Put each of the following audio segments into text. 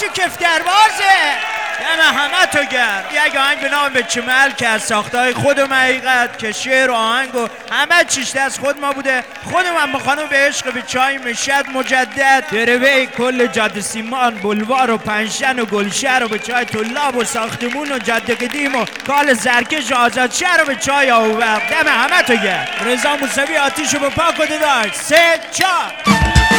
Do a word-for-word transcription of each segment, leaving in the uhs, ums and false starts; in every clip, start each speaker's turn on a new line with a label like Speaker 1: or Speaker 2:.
Speaker 1: چی کفتربازه؟ دم همه تو گرد. یک آهنگ به نام به چمل که از ساختهای خودم حقیقت که شعر و آهنگ و همه چیش دست خود ما بوده. خودم هم خانم به عشق به چای مشد مجدد دروی کل جاده سیمان بلوار و پنشن و گلشهر و به چای طلاب و ساختمون و جاده قدیم و کال زرکش و آزاد شهر و به چای آوورد. دم همه تو گرد. رضا موسوی آتیشو به پاک و داشت. سه چار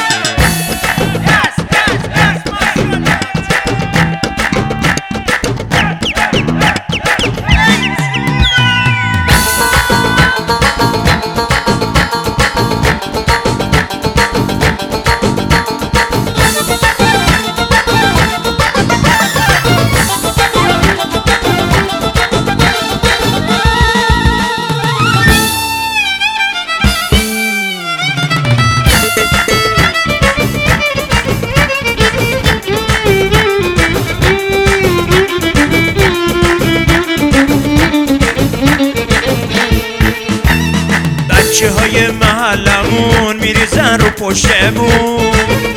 Speaker 1: بچه های محلمون میریزن رو پشتمون،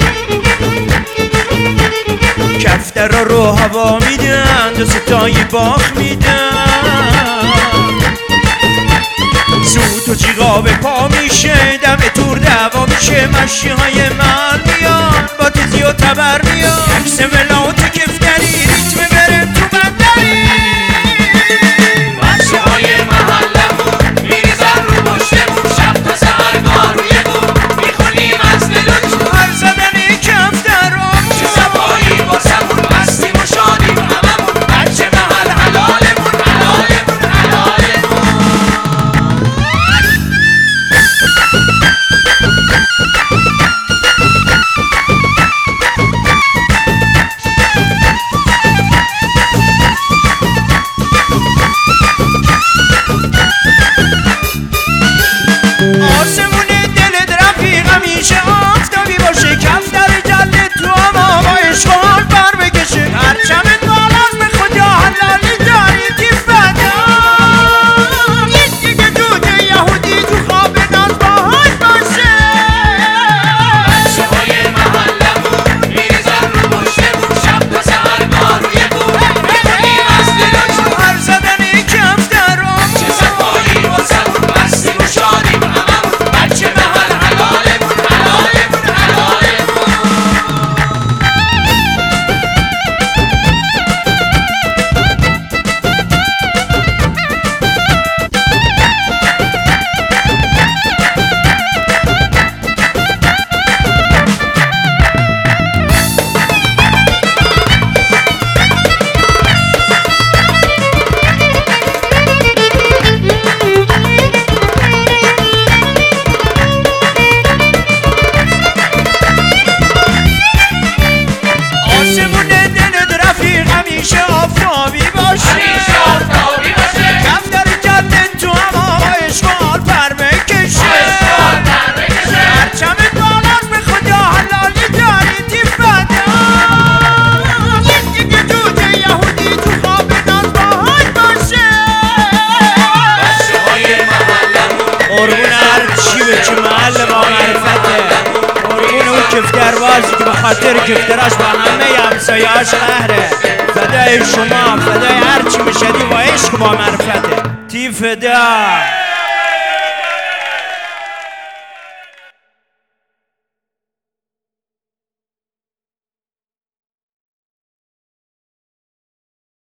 Speaker 1: کفتر رو هوا میدن دستای باخ میدن، زود و جیغا به پا میشه دم تور دعوا میشه، مشی های محل میان با تیزی و تبر میان، عکس ملات کفتری ریتم بره تو بندری.
Speaker 2: بچه های محلمون میریزن رو پشتمون، شب تا سهرگاه روی بوم میخونیم از دلوش،
Speaker 1: هر زدن کفترام
Speaker 2: چه صفایی با سمون، مستیم و شادیم هممون، بچه محل حلالمون حلالمون حلالمون.
Speaker 1: آسمون دلت رفیق همیشه آفتابی باشه، کفتر جلد تو هم آقا اشغال بر بکشه، پرچمت بالاست به خدا حلالی داری تیف بدم، یک دیگه دوده یهودی تو خواب ناز باهاش باشه.
Speaker 2: بچه های محلمون میریزن رو پشتمون، شب تا سهرگاه روی بوم میخونیم از دلوش،
Speaker 1: هر زدن کفترام
Speaker 2: چه صفایی با سمون، مستیم و شادیم هممون، بچه محل حلالمون حلالمون حلالمون.
Speaker 1: آسمون دلت رفیق همیشه آفتابی باشه،
Speaker 2: همیشه آفتابی باشه،
Speaker 1: کفتر جلد تو هم آقا اشغال پر بکشه،
Speaker 2: اشغال پر بکشه،
Speaker 1: پرچمت بالاست به خدا حلالی داری تیف بدم، یک دیگه دوده یهودی تو خواب ناز باهاش باشه.
Speaker 2: بچه های محلمون
Speaker 1: قربون هر چی به چه محل با معرفته، قربون اون کفتربازی که به خاطر کفتراش با همه همسایه‌اش قهره، فدای شما، فدای هر چی بشدی با عشق با معرفته. تی فدا